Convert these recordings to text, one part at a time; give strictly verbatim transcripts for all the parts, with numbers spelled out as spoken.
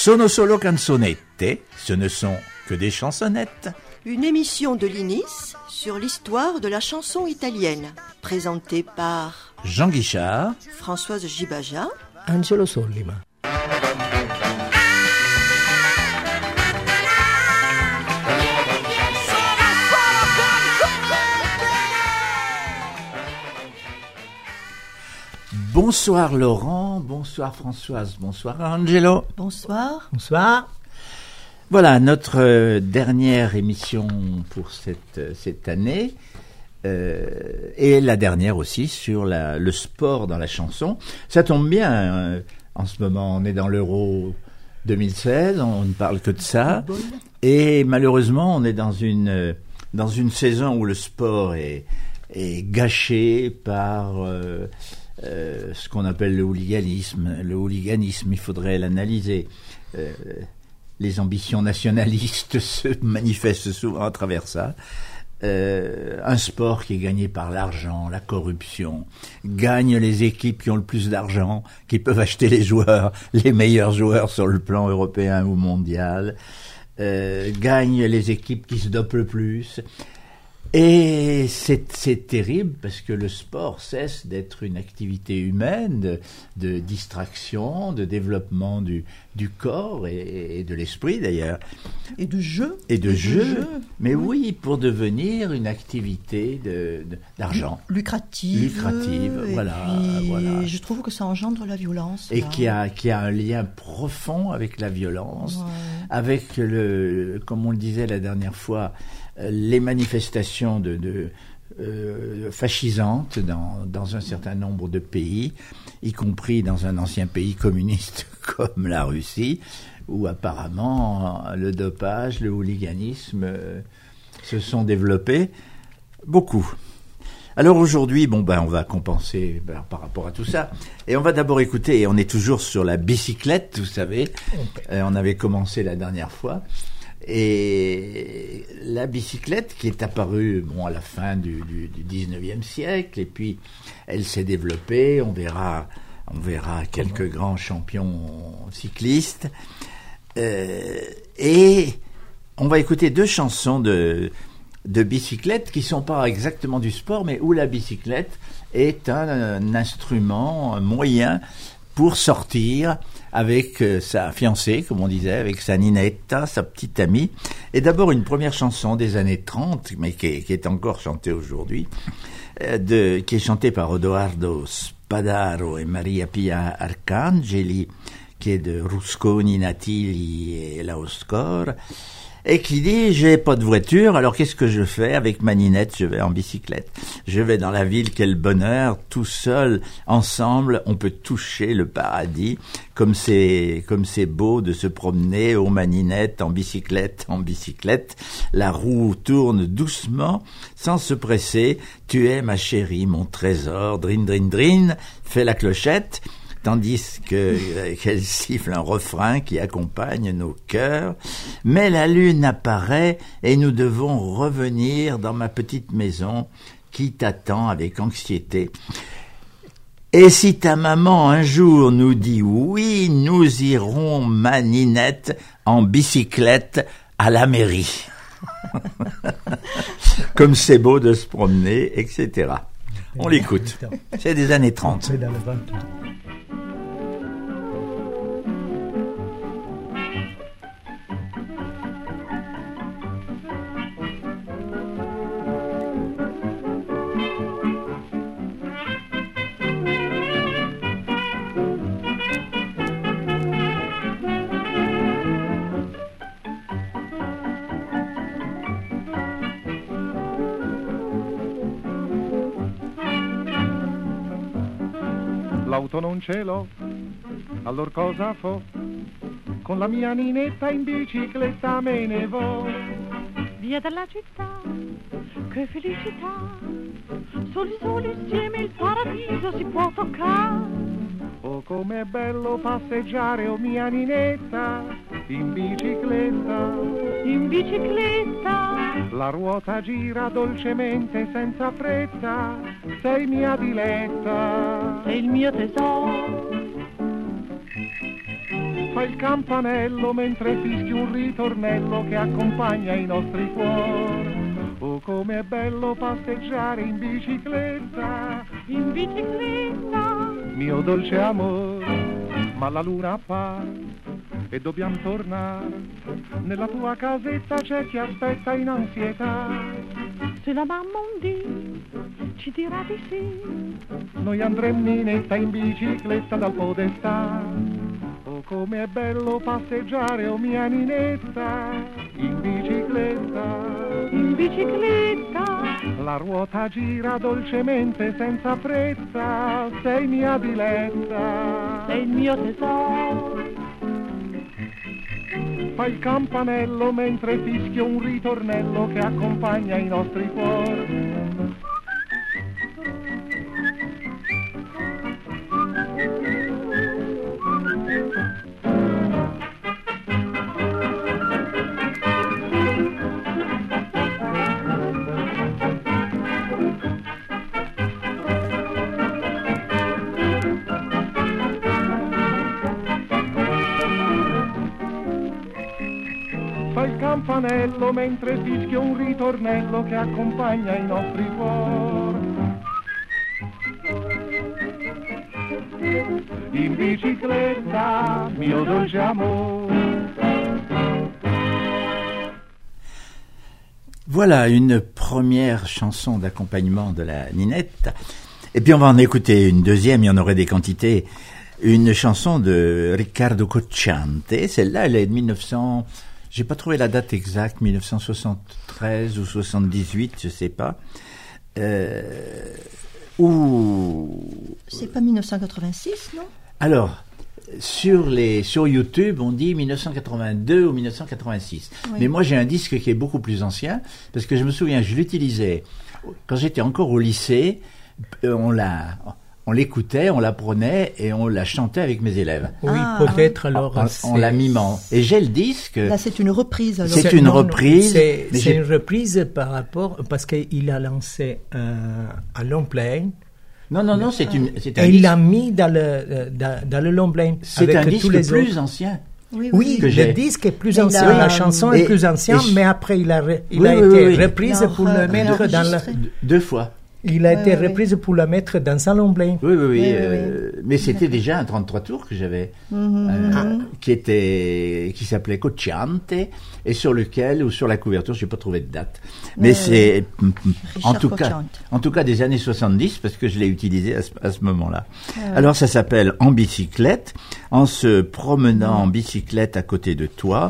Sono solo canzonette, ce ne sont que des chansonnettes. Une émission de l'I N I S sur l'histoire de la chanson italienne, présentée par Jean Guichard, Françoise Gibaja, Angelo Sollima. Bonsoir Laurent, bonsoir Françoise, bonsoir Angelo. Bonsoir. Bonsoir. Voilà notre euh, dernière émission pour cette, cette année euh, et la dernière aussi sur la, le sport dans la chanson. Ça tombe bien, euh, en ce moment on est dans l'Euro deux mille seize, on ne parle que de ça et malheureusement on est dans une, dans une saison où le sport est, est gâché par... Euh, Euh, ce qu'on appelle le hooliganisme. Le hooliganisme, il faudrait l'analyser. Euh, les ambitions nationalistes se manifestent souvent à travers ça. Euh, un sport qui est gagné par l'argent, la corruption, gagne les équipes qui ont le plus d'argent, qui peuvent acheter les joueurs, les meilleurs joueurs sur le plan européen ou mondial, euh, gagne les équipes qui se dopent le plus. Et c'est, c'est terrible parce que le sport cesse d'être une activité humaine de, de distraction, de développement du, du corps et, et de l'esprit d'ailleurs. Et de jeu. Et de, et jeu. de jeu. Mais oui. oui, pour devenir une activité de, de, d'argent. Lucrative. Lucrative, et voilà, puis, voilà. Je trouve que ça engendre la violence. Et là. qui a, qui a un lien profond avec la violence, Ouais. avec le, comme on le disait la dernière fois, les manifestations de, de euh, fascisantes dans, dans un certain nombre de pays, y compris dans un ancien pays communiste comme la Russie, où apparemment le dopage, le hooliganisme euh, se sont développés beaucoup. Alors aujourd'hui, bon ben on va compenser ben, par rapport à tout ça, et on va d'abord écouter, et on est toujours sur la bicyclette, vous savez, euh, on avait commencé la dernière fois. Et la bicyclette qui est apparue bon, à la fin du, du, du dix-neuvième siècle, et puis elle s'est développée, on verra, on verra quelques grands champions cyclistes. Euh, et on va écouter deux chansons de, de bicyclette qui ne sont pas exactement du sport, mais où la bicyclette est un, un instrument, un moyen pour sortir avec euh, sa fiancée, comme on disait, avec sa ninetta, sa petite amie. Et d'abord une première chanson des années trente, mais qui est, qui est encore chantée aujourd'hui, euh, de, qui est chantée par Odoardo Spadaro et Maria Pia Arcangeli, qui est de Rusconi, Natilli et Laoscor, et qui dit « J'ai pas de voiture, alors qu'est-ce que je fais? Avec ma ninette, je vais en bicyclette. Je vais dans la ville, quel bonheur, tout seul, ensemble, on peut toucher le paradis. Comme c'est, comme c'est beau de se promener aux maninettes, en bicyclette, en bicyclette. La roue tourne doucement, sans se presser. Tu es ma chérie, mon trésor, drin, drin, drin, fais la clochette. » Tandis que, qu'elle siffle un refrain qui accompagne nos cœurs. Mais la lune apparaît et nous devons revenir dans ma petite maison qui t'attend avec anxiété. Et si ta maman un jour nous dit oui, nous irons, ma ninette, en bicyclette à la mairie. Comme c'est beau de se promener, et cetera. On l'écoute. C'est des années trente. L'auto non ce l'ho, allora cosa fo? Con la mia ninetta in bicicletta me ne vo. Via dalla città, che felicità, soli soli insieme il paradiso si può toccare. Oh com'è bello passeggiare, oh mia ninetta, in bicicletta, in bicicletta. La ruota gira dolcemente senza fretta, sei mia diletta, sei il mio tesoro. Fai il campanello mentre fischi un ritornello che accompagna i nostri cuori. Oh, come è bello passeggiare in bicicletta, in bicicletta, mio dolce amore, ma la luna appare e dobbiamo tornare. Nella tua casetta c'è chi aspetta in ansietà. Se la mamma un dì ci dirà di sì, noi andremo Ninetta in bicicletta dal podestà. Oh, come è bello passeggiare, oh mia Ninetta, in bicicletta, in bicicletta. La ruota gira dolcemente senza fretta, sei mia diletta, sei il mio tesoro. Fai il campanello mentre fischia un ritornello che accompagna i nostri cuori. Campanello mentre fischia un ritornello che accompagna i nostri cuori. In bicicletta, mio dolce amore. Voilà une première chanson d'accompagnement de la Ninette. Et puis on va en écouter une deuxième, il y en aurait des quantités. Une chanson de Riccardo Cocciante. Celle-là, elle est de mille neuf cents... J'ai pas trouvé la date exacte, mille neuf cent soixante-treize ou soixante-dix-huit, je sais pas. Euh, ou c'est pas mille neuf cent quatre-vingt-six, non? Alors, sur les sur YouTube, on dit mille neuf cent quatre-vingt-deux ou mille neuf cent quatre-vingt-six. Oui. Mais moi, j'ai un disque qui est beaucoup plus ancien parce que je me souviens, je l'utilisais quand j'étais encore au lycée. On l'a On l'écoutait, on l'apprenait et on la chantait avec mes élèves. Oui, ah, peut-être alors. En, en la mimant. Et j'ai le disque. Là, c'est une reprise. Alors. C'est, c'est une non, reprise. C'est, c'est une reprise par rapport, parce qu'il a lancé euh, un long plein. Non, non, non, c'est une. C'est un et disque. il l'a mis dans le, dans, dans le long plein. C'est avec un disque tous les plus autres. ancien. Oui, oui, oui le disque est plus ancien, a, la chanson est plus ancienne, mais après il a, il oui, a oui, été oui, reprise non, pour le mettre dans le. Deux fois. Il a ouais, été ouais, reprise pour la mettre dans un long plein. Oui, oui, oui. oui, euh, oui. Mais c'était déjà un trente-trois tours que j'avais, mm-hmm. euh, qui était, qui s'appelait Cocciante, et sur lequel, ou sur la couverture, je n'ai pas trouvé de date. Mais, mais c'est, euh, en tout Cocciante. cas, en tout cas des années soixante-dix, parce que je l'ai utilisé à ce, à ce moment-là. Ah, ouais. Alors, ça s'appelle En bicyclette, en se promenant mm. en bicyclette à côté de toi,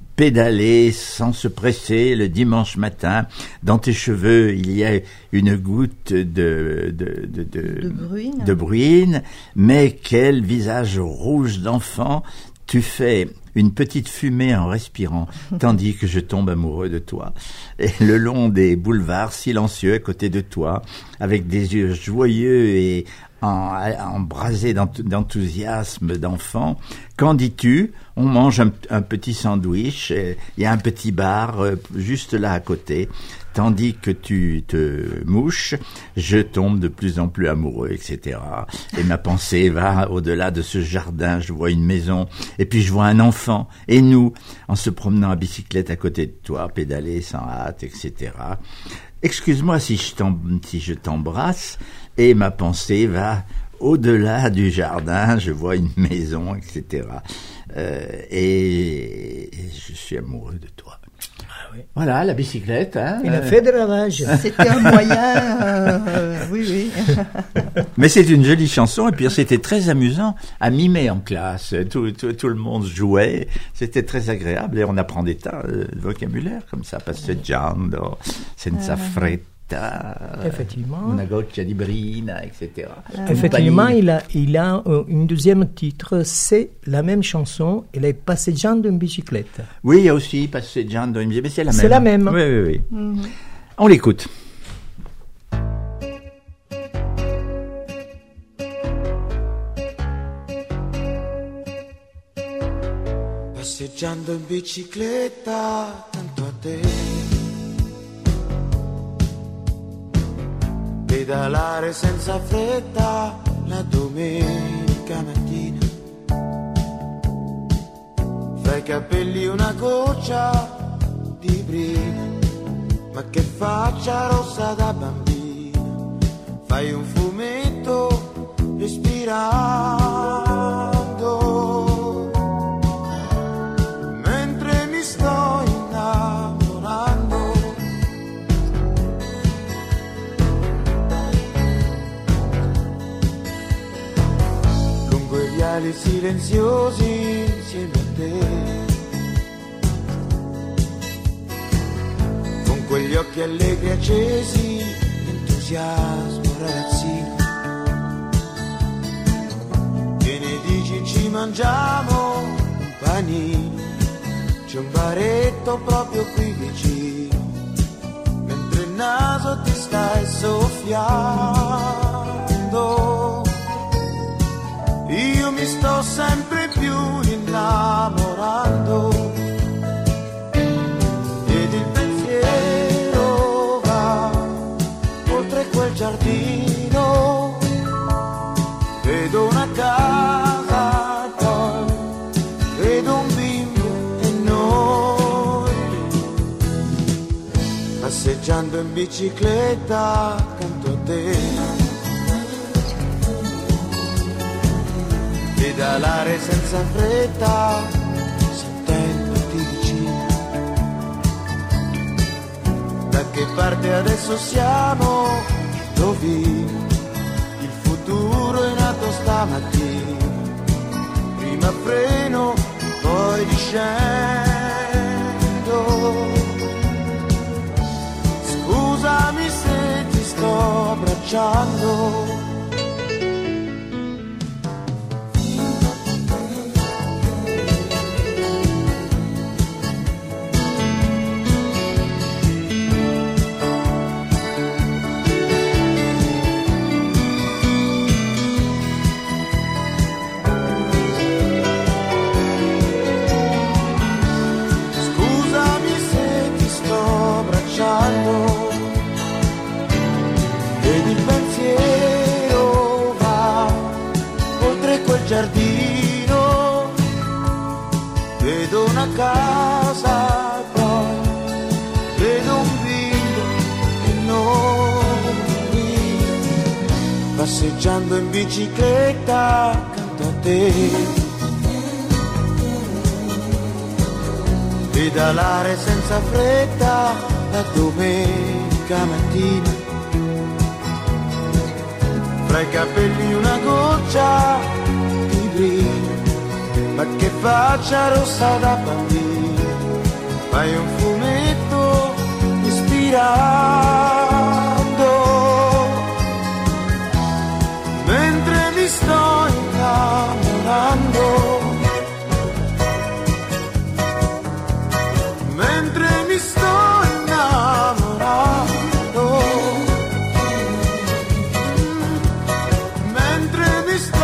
pédaler sans se presser le dimanche matin. Dans tes cheveux, il y a une goutte de, de, de, de, de, bruine. de bruine, mais quel visage rouge d'enfant. Tu fais une petite fumée en respirant, tandis que je tombe amoureux de toi. Et le long des boulevards silencieux à côté de toi, avec des yeux joyeux et En, embrasé d'enthousiasme d'enfant. Qu'en dis-tu? On mange un, un petit sandwich, il y a un petit bar euh, juste là à côté. Tandis que tu te mouches, je tombe de plus en plus amoureux, et cetera. Et ma pensée va au-delà de ce jardin. Je vois une maison, et puis je vois un enfant. Et nous, en se promenant à bicyclette à côté de toi, pédaler sans hâte, et cetera. Excuse-moi si je, si je t'embrasse, et ma pensée va au-delà du jardin, je vois une maison, et cetera. Euh, et, et je suis amoureux de toi. Ah oui. Voilà, la bicyclette. Hein, Il a euh... fait de ravage. C'était un moyen, euh, oui, oui. Mais c'est une jolie chanson, et puis c'était très amusant à mimer en classe. Tout, tout, tout le monde jouait, c'était très agréable, et on apprend des tas de vocabulaire comme ça, passeggiando, senza fretta. Effectivement. Una goccia di brina, et cetera. Effectivement, il a, il a euh, une deuxième titre, c'est la même chanson, elle est Passeggiando in bicicletta. Oui, il y a aussi Passeggiando in bicicletta, mais c'est la même. C'est la même. Oui, oui, oui. Mm-hmm. On l'écoute. Passeggiando in bicicletta, tanto a te. Pedalare senza fretta la domenica mattina. i capelli una goccia di brina, ma che faccia rossa da bambina, fai un fumetto respirando, mentre mi sto innamorando. Lungo i viali silenziosi insieme a te, quegli occhi allegri accesi, entusiasmo ragazzino. Che ne dici ci mangiamo un panino, c'è un baretto proprio qui vicino, mentre il naso ti stai soffiando. Io mi sto sempre più innamorando. Giardino, vedo una casa, poi vedo un bimbo e noi, passeggiando in bicicletta accanto a te, pedalare senza fretta, sentendoti vicino. Da che parte adesso siamo? Il futuro è nato stamattina, prima freno, poi discendo. Scusami se ti sto abbracciando. Giardino, vedo una casa, poi vedo un bimbo e noi, passeggiando in bicicletta accanto a te, pedalare senza fretta la domenica mattina, fra i capelli una goccia, ma che faccia rossa da bambino, fai un fumetto ispirando, mentre mi sto innamorando, mentre mi sto innamorando, mentre mi sto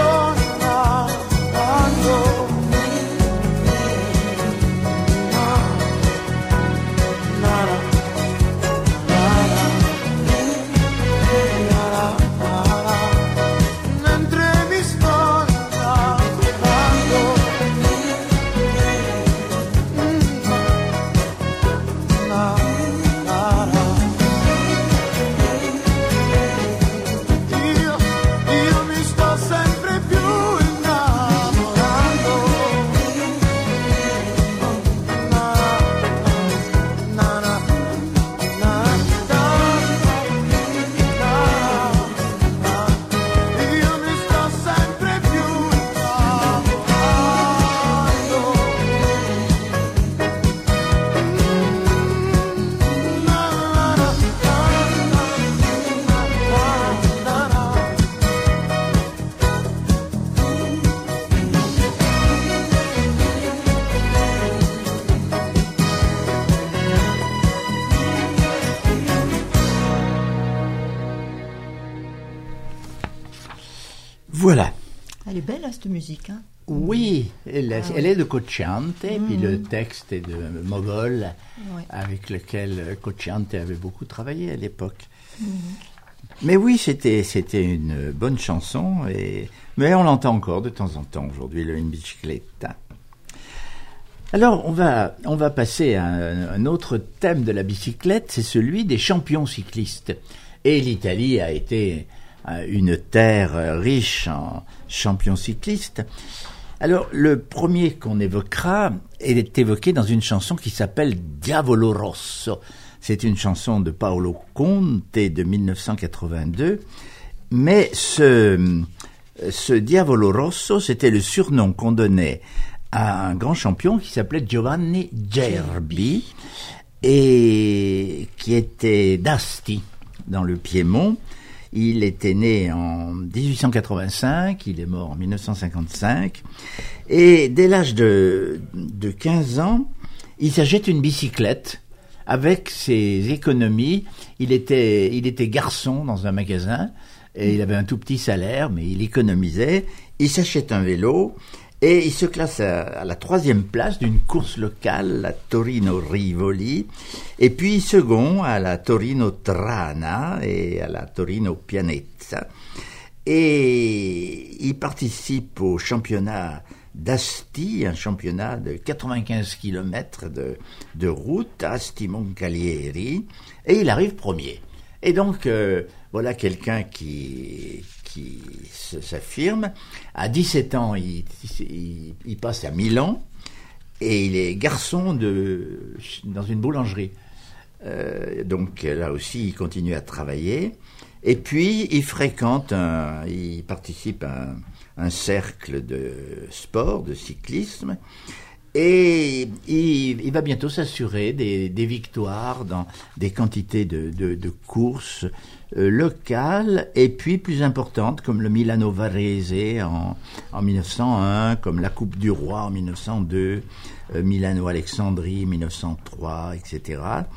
Voilà. Elle est belle, hein, cette musique. Hein? Oui, elle, Ah, elle oui. est de Cocciante, Mhm. puis le texte est de Mogol, Ouais. avec lequel Cocciante avait beaucoup travaillé à l'époque. Mhm. Mais oui, c'était c'était une bonne chanson, et, mais on l'entend encore de temps en temps aujourd'hui, le In Bicicletta. Alors, on va, on va passer à un, un autre thème de la bicyclette, c'est celui des champions cyclistes. Et l'Italie a été une terre riche en champions cyclistes. Alors, le premier qu'on évoquera est évoqué dans une chanson qui s'appelle Diavolo Rosso. C'est une chanson de Paolo Conte de dix-neuf cent quatre-vingt-deux. Mais ce, ce Diavolo Rosso, c'était le surnom qu'on donnait à un grand champion qui s'appelait Giovanni Gerbi et qui était d'Asti, dans le Piémont. Il était né en dix-huit cent quatre-vingt-cinq, il est mort en dix-neuf cent cinquante-cinq, et dès l'âge de, de quinze ans, il s'achète une bicyclette. Avec ses économies, il était, il était garçon dans un magasin, et il avait un tout petit salaire, mais il économisait. Il s'achète un vélo, et il se classe à, à la troisième place d'une course locale, la Torino Rivoli, et puis second à la Torino Trana et à la Torino Pianezza. Et il participe au championnat d'Asti, un championnat de quatre-vingt-quinze kilomètres de, de route, Asti-Moncalieri, et il arrive premier. Et donc, euh, voilà quelqu'un qui... qui s'affirme. À dix-sept ans, il, il, il passe à Milan et il est garçon de, dans une boulangerie. Euh, donc là aussi, il continue à travailler. Et puis, il fréquente, un, il participe à un, un cercle de sport, de cyclisme. Et il, il va bientôt s'assurer des, des victoires dans des quantités de, de, de courses euh, locales et puis plus importantes comme le Milano Varese en, en dix-neuf cent un, comme la Coupe du Roi en dix-neuf cent deux, euh, Milano Alexandrie dix-neuf cent trois, et cetera.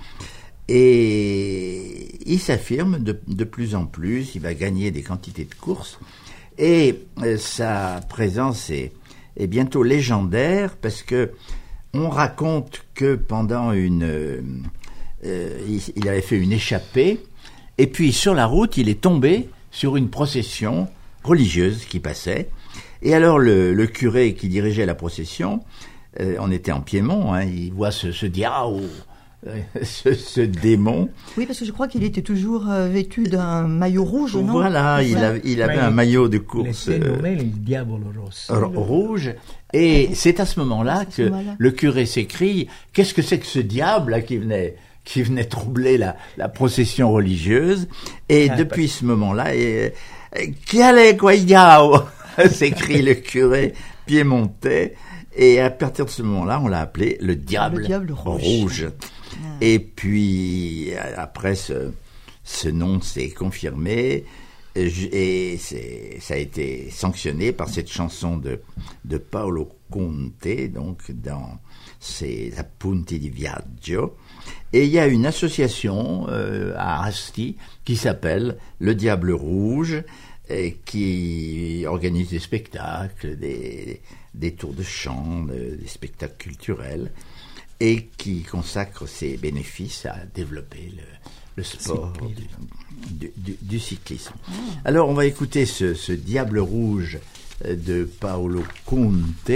Et il s'affirme de, de plus en plus, il va gagner des quantités de courses et euh, sa présence est est bientôt légendaire parce que on raconte que pendant une euh, il, il avait fait une échappée et puis sur la route il est tombé sur une procession religieuse qui passait et alors le, le curé qui dirigeait la procession, euh, on était en Piémont, hein, il voit ce, ce diao Ce, ce démon. Oui, parce que je crois qu'il était toujours euh, vêtu d'un maillot rouge, non? Voilà, il, a, il avait Mais un maillot de course il était nommé le Diavolo Rosso. Rouge. Et c'est à ce moment-là ce que moment-là. le curé s'écrie « Qu'est-ce que c'est que ce diable là, qui venait qui venait troubler la, la procession religieuse ?» Et ah, depuis ce moment-là, et, « Quel est quoi diao ?» s'écrie le curé piémontais. Et à partir de ce moment-là, on l'a appelé le diable, le diable rouge. rouge. Ah. Et puis, après, ce, ce nom s'est confirmé et c'est, ça a été sanctionné par cette chanson de, de Paolo Conte, donc dans ses Appunti di Viaggio. Et il y a une association euh, à Asti qui s'appelle le Diable Rouge, et qui organise des spectacles, des, des tours de chant, des spectacles culturels, et qui consacre ses bénéfices à développer le, le sport du, du, du cyclisme. Alors, on va écouter ce, ce Diable Rouge de Paolo Conte.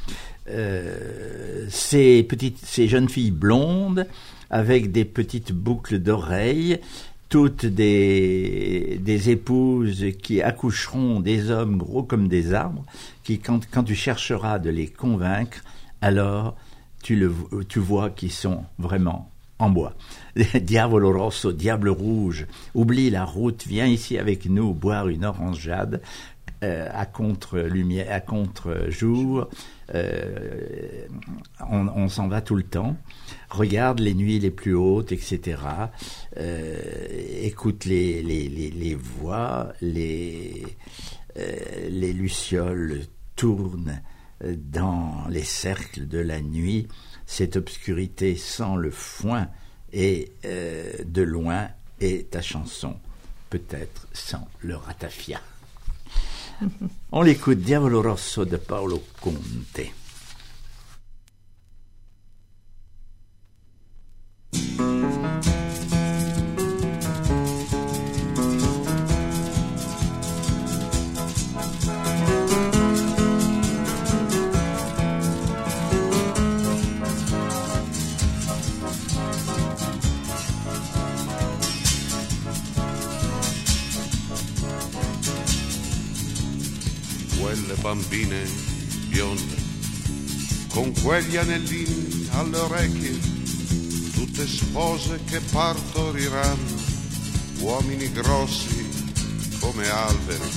Euh, ces petites, ces jeunes filles blondes avec des petites boucles d'oreilles, toutes des, des épouses qui accoucheront des hommes gros comme des arbres, qui, quand, quand tu chercheras de les convaincre, alors tu, le, tu vois qu'ils sont vraiment en bois. Diavolo Rosso, Diable Rouge, oublie la route, viens ici avec nous boire une orangeade euh, à contre-lumière, à contre-jour. Euh, on, on s'en va tout le temps. Regarde les nuits les plus hautes, et cetera. Euh, écoute les, les, les, les voix, les, euh, les lucioles tournent dans les cercles de la nuit. Cette obscurité sent le foin et euh, de loin est ta chanson, peut-être sans le ratafia. On l'écoute, Diavolo Rosso de Paolo Conte. bambine bionde, con quegli anellini alle orecchie, tutte spose che partoriranno, uomini grossi come alberi,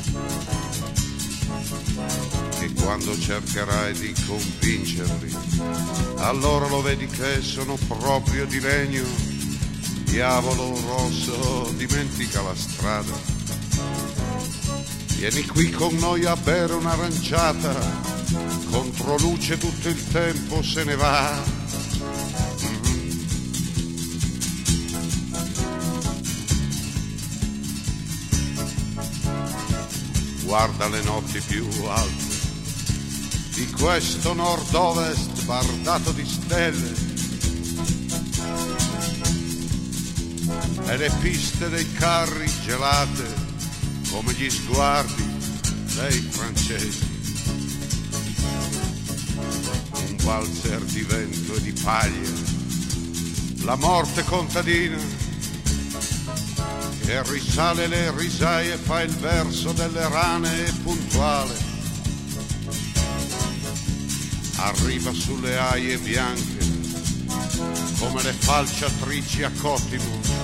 che quando cercherai di convincerli, allora lo vedi che sono proprio di legno. Diavolo rosso, dimentica la strada, vieni qui con noi a bere un'aranciata, contro luce tutto il tempo se ne va. Mm-hmm. Guarda le notti più alte di questo nord-ovest bardato di stelle, e le piste dei carri gelate come gli sguardi dei francesi. Un valzer di vento e di paglia, la morte contadina che risale le risaie e fa il verso delle rane e puntuale. Arriva sulle aie bianche come le falciatrici a Cottimo.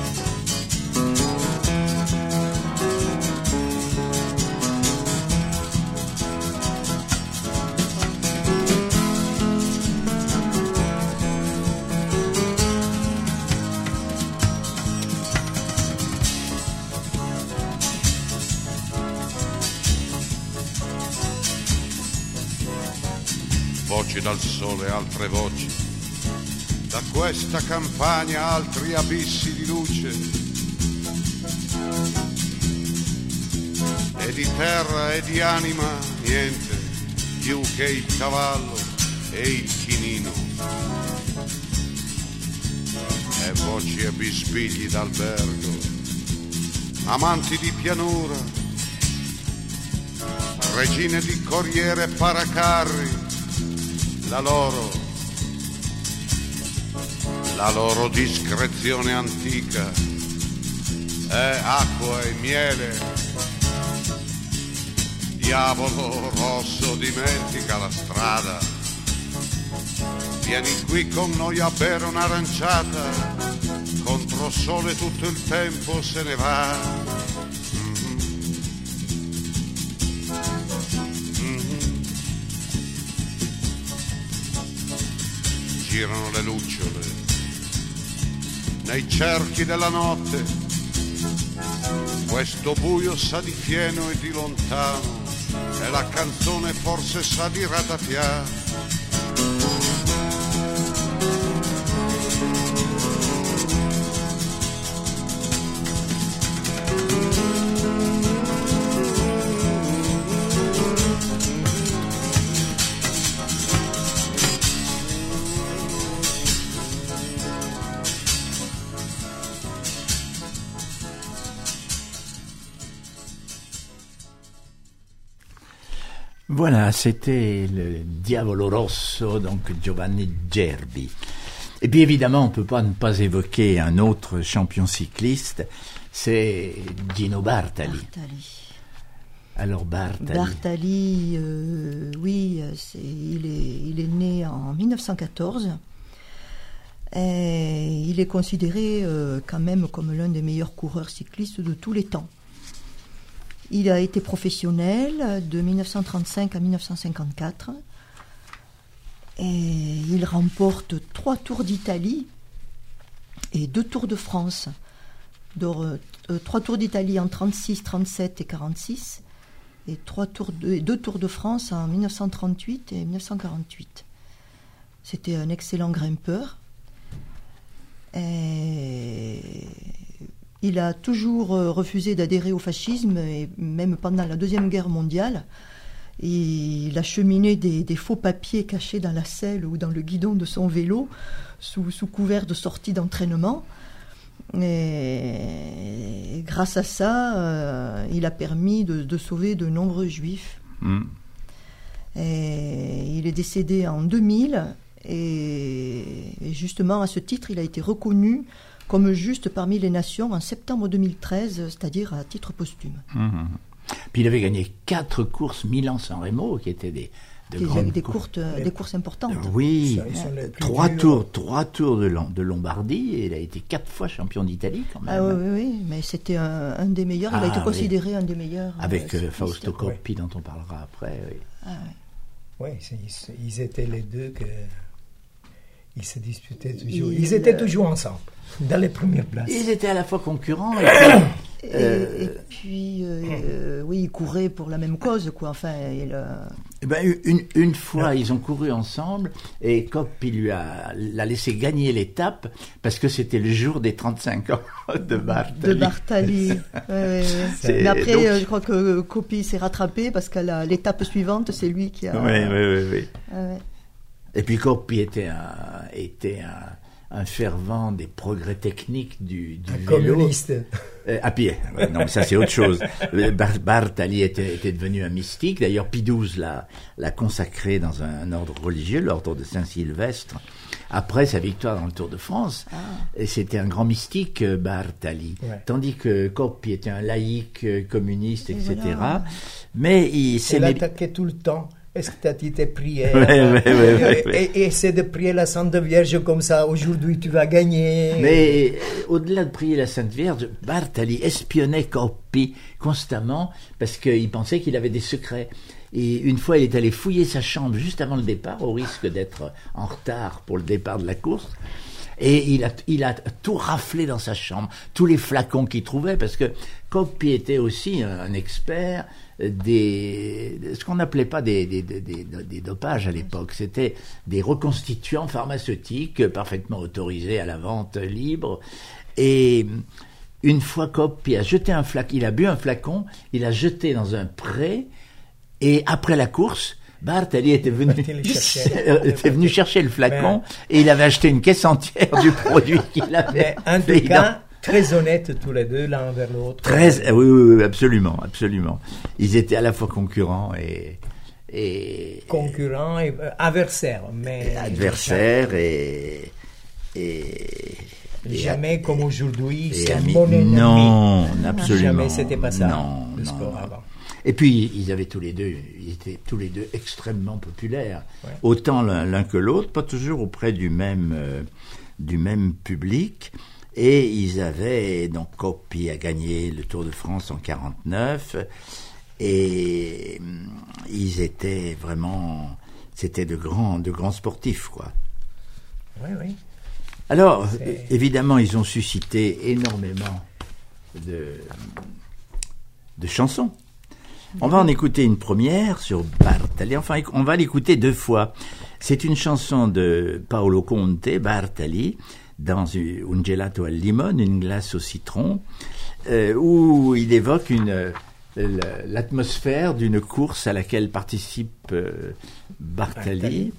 Voci dal sole, altre voci, da questa campagna altri abissi di luce, e di terra e di anima niente, più che il cavallo e il chinino, e voci e bisbigli d'albergo, amanti di pianura, regine di corriere e paracarri, la loro, la loro discrezione antica è acqua e miele. Diavolo rosso, dimentica la strada, vieni qui con noi a bere un'aranciata, contro sole tutto il tempo se ne va. Girano le lucciole nei cerchi della notte, questo buio sa di fieno e di lontano, e la canzone forse sa di ratafia. Voilà, c'était le Diavolo Rosso, donc Giovanni Gerbi. Et puis évidemment, on ne peut pas ne pas évoquer un autre champion cycliste, c'est Gino Bartali. Bartali. Alors Bartali. Bartali, euh, oui, c'est, il, est, il est né en dix-neuf cent quatorze. Et il est considéré euh, quand même comme l'un des meilleurs coureurs cyclistes de tous les temps. Il a été professionnel de dix-neuf cent trente-cinq à dix-neuf cent cinquante-quatre. Et il remporte trois Tours d'Italie et deux Tours de France. De, euh, trois Tours d'Italie en trente-six, trente-sept et quarante-six. Et trois tours de, deux Tours de France en dix-neuf cent trente-huit et dix-neuf cent quarante-huit. C'était un excellent grimpeur. Et il a toujours refusé d'adhérer au fascisme, et même pendant la Deuxième Guerre mondiale. Il a cheminé des, des faux papiers cachés dans la selle ou dans le guidon de son vélo, sous, sous couvert de sorties d'entraînement. Et grâce à ça, euh, il a permis de, de sauver de nombreux juifs. Mmh. Et il est décédé en deux mille, et, et justement à ce titre, il a été reconnu comme juste parmi les nations en septembre deux mille treize, c'est-à-dire à titre posthume. Mmh. Puis il avait gagné quatre courses Milan-San Remo, qui étaient des de Des, grandes des, courses. courtes, euh, des courses importantes. Oui, Ça, ils sont les plus trois durs. tours, trois tours de, Lom- de Lombardie, et il a été quatre fois champion d'Italie quand même. Ah oui, oui, oui, mais c'était un, un des meilleurs. Il Ah, a été oui. considéré un des meilleurs. Avec euh, euh, cyclistes. Fausto Coppi, dont on parlera après. Oui. Ah, ouais. Oui, c'est- ils, ils étaient les deux que ils se disputaient toujours. Il- Ils étaient toujours ensemble, dans les premières places. Ils étaient à la fois concurrents et puis, Et, Euh, et puis, euh, euh, oui, ils couraient pour la même cause, quoi. Enfin, il, euh, eh ben, une, une fois, ils ont couru ensemble et Coppi lui a, l'a laissé gagner l'étape parce que c'était le jour des trente-cinq ans de Bartali. de Bartali. Ouais, ouais, ouais. C'est- Mais après, donc- euh, je crois que Coppi s'est rattrapé parce qu'à la- l'étape suivante, c'est lui qui a. Oui, oui, oui, oui. Ah ouais. Et puis Coppi était un, était un, un fervent des progrès techniques du, du Un vélo. communiste. Euh, à pied. Ouais, non, ça c'est autre chose. Euh, Bar- Bartali était, était devenu un mystique. D'ailleurs, Pie douze l'a, l'a consacré dans un, un ordre religieux, l'ordre de Saint-Sylvestre, après sa victoire dans le Tour de France. Ah. Et c'était un grand mystique, euh, Bartali. Ouais. Tandis que Coppi était un laïc, euh, communiste, Et et cetera. voilà. Mais il Il s'aimait... attaquait tout le temps. Est-ce que tu as dit tes prières? Ouais, ouais, ouais, ouais, ouais. Et, et essaie de prier la Sainte Vierge comme ça. Aujourd'hui, tu vas gagner. Mais euh, au-delà de prier la Sainte Vierge, Bartali espionnait Coppi constamment parce qu'il pensait qu'il avait des secrets. Et une fois, il est allé fouiller sa chambre juste avant le départ, au risque d'être en retard pour le départ de la course. Et il a, il a tout raflé dans sa chambre, tous les flacons qu'il trouvait, parce que Coppi était aussi un, un expert des, ce qu'on n'appelait pas des, des, des, des, des dopages à l'époque, c'était des reconstituants pharmaceutiques parfaitement autorisés à la vente libre. Et une fois Coppi a jeté un flacon, il a bu un flacon, il a jeté dans un pré, et après la course, Bartali était venu, Bartali le cherchait. était venu chercher le flacon et il avait acheté une caisse entière du produit qu'il avait. Mais en fait tout dans- cas, très honnêtes tous les deux, l'un envers l'autre. Très, euh, oui, oui, oui, absolument, absolument. Ils étaient à la fois concurrents et, et Concurrents et euh, adversaires. Mais adversaires et, et, et Jamais comme aujourd'hui, et c'est amis. mon ennemi. Non, absolument. Jamais c'était pas ça, Non, le non, sport non. avant. Et puis, ils avaient tous les deux, ils étaient tous les deux extrêmement populaires. Ouais. Autant l'un, l'un que l'autre, pas toujours auprès du même, euh, du même public. Et ils avaient, donc, Coppi a gagné le Tour de France en quarante-neuf. Et hum, ils étaient vraiment, c'était de grands, de grands sportifs, quoi. Oui, oui. Alors, C'est- évidemment, ils ont suscité énormément de, de chansons. On va en écouter une première sur Bartali. Enfin, on va l'écouter deux fois. C'est une chanson de Paolo Conte, Bartali, dans Un gelato al limone, une glace au citron, euh, où il évoque une, euh, l'atmosphère d'une course à laquelle participe euh, Bartali. Bartali.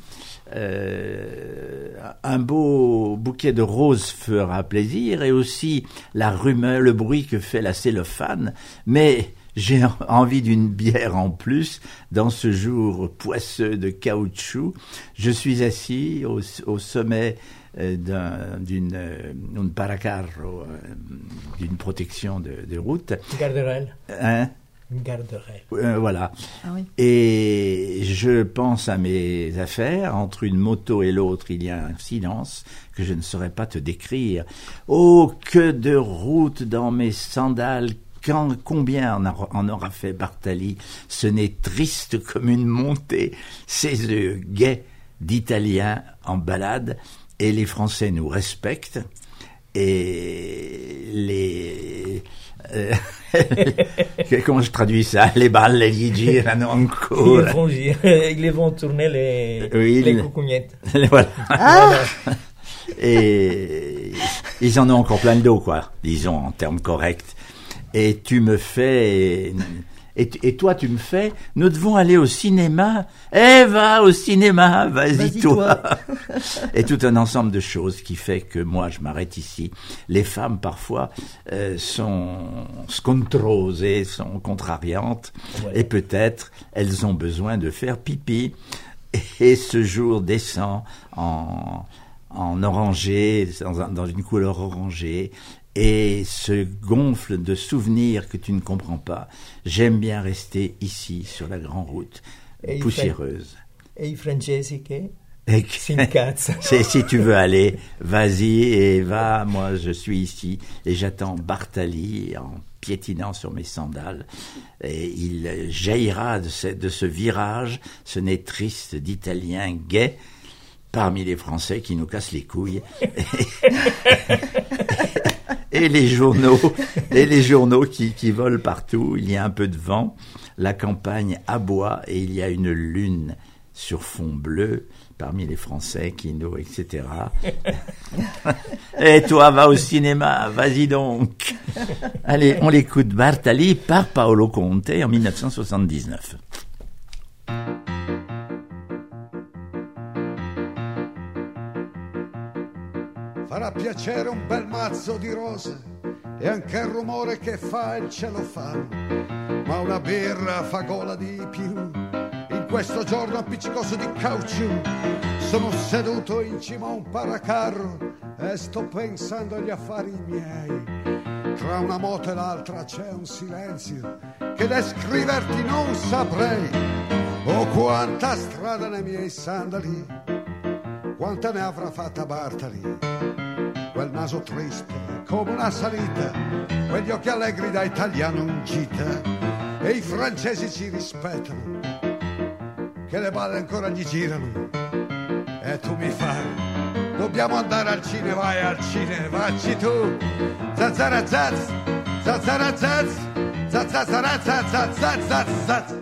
Euh, un beau bouquet de roses fera plaisir, et aussi la rumeur, le bruit que fait la cellophane. Mais j'ai en- envie d'une bière en plus dans ce jour poisseux de caoutchouc. Je suis assis au, au sommet euh, d'un, d'une euh, un paracarro, euh, d'une protection de, de route. Garderelle. Hein Une garderelle. Euh, voilà. Ah oui. Et je pense à mes affaires. Entre une moto et l'autre, il y a un silence que je ne saurais pas te décrire. Oh, que de routes dans mes sandales! Quand, combien en, a- en aura fait Bartali? Ce n'est triste comme une montée. Ces yeux gais d'Italiens en balade, et les Français nous respectent. Et les... euh, comment je traduis ça? Les balles, les girano ancora. Ils vont, ils vont tourner les, Oui, les le- coucougnettes. Voilà. Ah, Et ils en ont encore plein le dos, quoi, disons en termes corrects. Et tu me fais, et, et toi tu me fais, nous devons aller au cinéma. Eh, va au cinéma, vas-y, Vas-y, toi. toi. Et tout un ensemble de choses qui fait que moi je m'arrête ici. Les femmes parfois euh, sont scontroses et sont contrariantes, Ouais. et peut-être elles ont besoin de faire pipi. Et ce jour descend en, en orangé, dans, un- dans une couleur orangée, et se gonfle de souvenirs que tu ne comprends pas. J'aime bien rester ici, sur la grande route, Et i poussiéreuse. E i francesi che Et que- si incazzano. C'est, si tu veux aller, vas-y et va. Moi, je suis ici et j'attends Bartali en piétinant sur mes sandales. Et il jaillira de ce, de ce virage, ce nez triste d'Italien gai, parmi les Français qui nous cassent les couilles. Et les journaux, et les journaux qui, qui volent partout. Il y a un peu de vent, la campagne aboie et il y a une lune sur fond bleu parmi les Français qui nous, et cetera. Et toi, va au cinéma, vas-y donc. Allez, on l'écoute, Bartali par Paolo Conte en mille neuf cent soixante-dix-neuf. Farà piacere un bel mazzo di rose e anche il rumore che fa il celofano, ma una birra fa gola di più. In questo giorno appiccicoso di caucciù sono seduto in cima a un paracarro e sto pensando agli affari miei. Tra una moto e l'altra c'è un silenzio che descriverti non saprei. Oh, quanta strada nei miei sandali, quanta ne avrà fatta Bartali. Quel naso triste come una salita, quegli occhi allegri da italiano in gita, e i francesi ci rispettano, che le balle ancora gli girano. E tu mi fai, dobbiamo andare al cinema, vai al cinema, vacci tu. Zazzarazaz, zazzarazaz, zazzarazaz.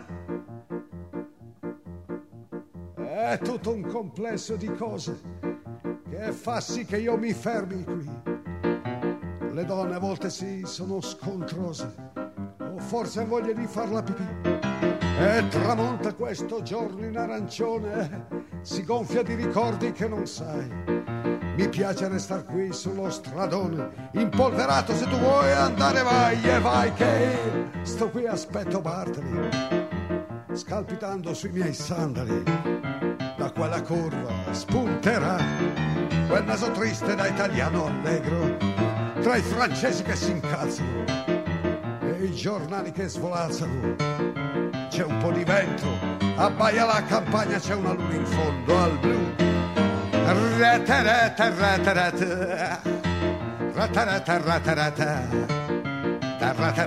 È tutto un complesso di cose che fa sì che io mi fermi qui. Le donne a volte sì sono scontrose, o forse voglia di farla pipì. E tramonta questo giorno in arancione, si gonfia di ricordi che non sai. Mi piace restar qui sullo stradone, impolverato, se tu vuoi andare vai e vai, che io sto qui aspetto Bartali, scalpitando sui miei sandali. Da quella curva spunterà quel naso triste da italiano allegro, tra i francesi che si incazzano e i giornali che svolazzano. C'è un po' di vento, abbaia la campagna, c'è una luna in fondo al blu. Rete rete rete rete rete rete rete rete rete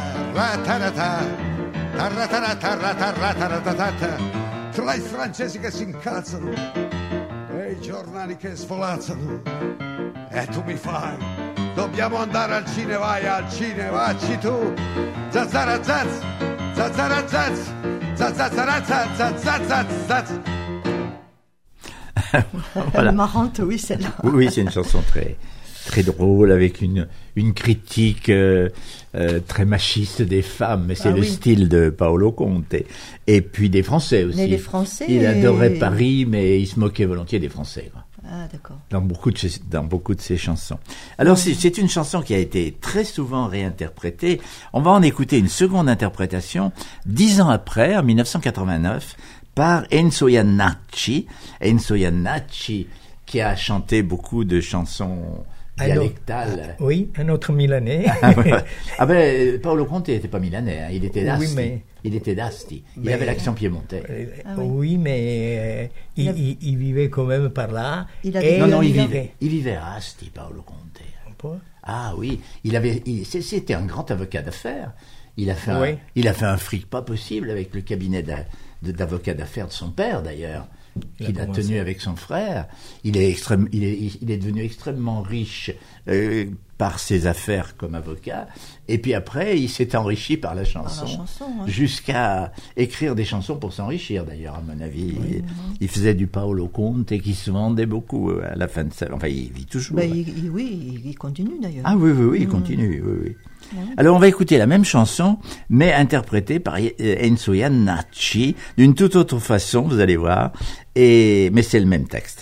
rete rete. Tra i francesi che si incazzano e i giornali che svolazzano. E tu mi fai, dobbiamo andare al cinema, vai al cinema, vacci tu. Zazzarazaz, zazzarazaz, zazzarazaz, zazzarazaz. Voilà. Marrante, oui, celle-là. Oui, oui, c'est une chanson très, très drôle, avec une, une critique euh, euh, très machiste des femmes, mais c'est Ah le oui. style de Paolo Conte. Et puis des Français aussi. Mais les Français, Il adorait et- Paris, mais il se moquait volontiers des Français, quoi, Ah, d'accord. dans beaucoup de ses, dans beaucoup de ses chansons. Alors, c'est, c'est une chanson qui a été très souvent réinterprétée. On va en écouter une seconde interprétation, dix ans après, en mille neuf cent quatre-vingt-neuf, par Enzo Jannacci. Enzo Jannacci, qui a chanté beaucoup de chansons dialectales. Ah, oui, un autre Milanais. Ah, ouais. Ah ben, Paolo Conte n'était pas milanais, hein, il était d'Asti. Oui, mais- Il était d'Asti. Il Mais- avait l'accent piémontais. Euh, Ah oui. oui, mais euh, il, Il a- il- il vivait quand même par là. Il a Et des- Non, non, il il a- vivait, il vivait à Asti, Paolo Conte. Un peu. Ah oui, il avait, il- c'est- c'était un grand avocat d'affaires. Il a fait, un, Oui. il a fait un fric pas possible avec le cabinet d'a- de- d'avocats d'affaires de son père d'ailleurs, Il a qu'il a commencé. tenu avec son frère. Il est extrême, il est, il est devenu extrêmement riche euh, par ses affaires comme avocat. Et puis après, il s'est enrichi par la chanson, chanson, hein. jusqu'à écrire des chansons pour s'enrichir d'ailleurs, à mon avis. il, il faisait du Paolo Conte et qui se vendait beaucoup euh, à la fin de sa... Enfin, il vit toujours. Ben, il- il- oui, il, il continue d'ailleurs. Ah oui, oui, oui, il continue. Oui, oui. Alors on va écouter la même chanson, mais interprétée par euh, Enzo Jannacci, d'une toute autre façon, vous allez voir, et mais c'est le même texte.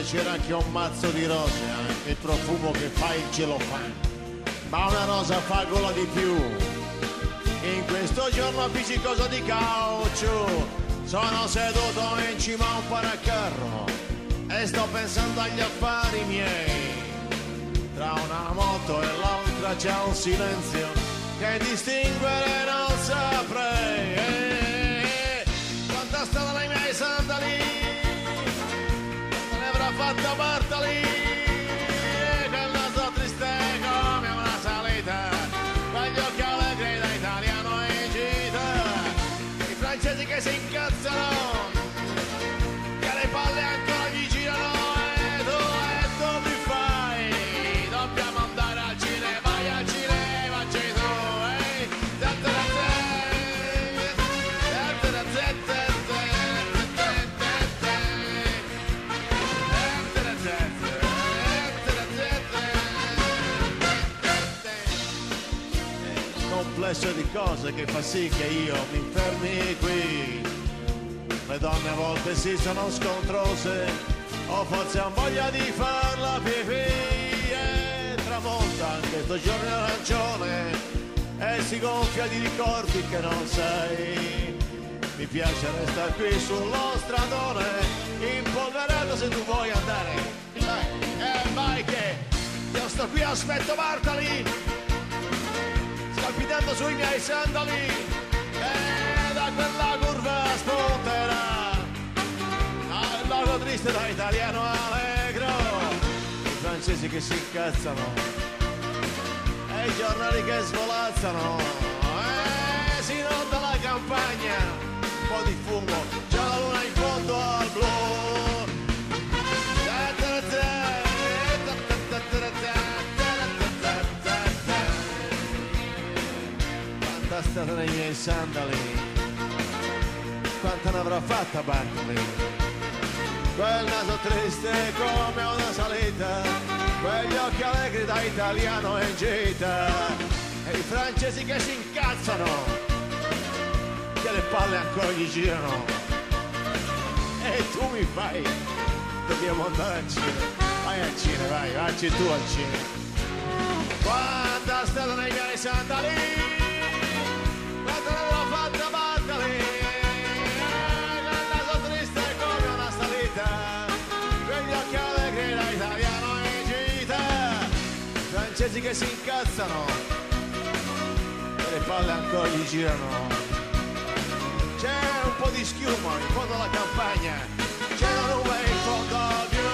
c'era anche un mazzo di rose, eh? Il profumo che fa il celofano, ma una rosa fa gola di più. In questo giorno appiccicoso di cauccio sono seduto in cima a un paracarro e sto pensando agli affari miei. Tra una moto e l'altra c'è un silenzio che distinguere non saprei. Eh, quanta stata nei miei sandali, quanta ne avrà fatta Bartali, eh, quel naso triste come una salita, quegli occhi allegri da italiano in gita, i francesi che si incazzano, che le palle ancora gli girano. E tu, e tu mi fai, dobbiamo andare al cinema, vai al cinema, ci tu, eh, da da da da da da complesso di cose che fa sì che io mi fermi qui. Le donne a volte sì sono scontrose, o forse han voglia di farla pipì. E tramonta anche sto giorno arancione e si gonfia di ricordi che non sei. Mi piace restare qui sullo stradone, impolverato se tu vuoi andare. Dai, eh, vai che io sto qui, aspetto Bartali, scalpitando sui miei sandali, e da quella curva spunterà ah, il logo triste da italiano allegro, i francesi che si incazzano e i giornali che svolazzano, e si nota la campagna, un po' di fumo, c'è la luna in fondo al blu. Quanta è stata nei miei sandali, quanta ne avrà fatta Bartoli, quel naso triste come una salita, quegli occhi allegri da italiano in gita, e i francesi che si incazzano, che le palle ancora gli girano. E tu mi fai, dobbiamo andare al cinema, vai al cinema, vai, vacci tu al cinema. Quanta è stata nei miei sandali, quanta ne avrà fatta Bartoli, quel naso triste come una salita, quegli occhi allegri da italiano in gita, francesi che si incazzano e le palle ancora gli girano. C'è un po' di schiuma in fondo alla campagna, c'è la nube in fondo al blu.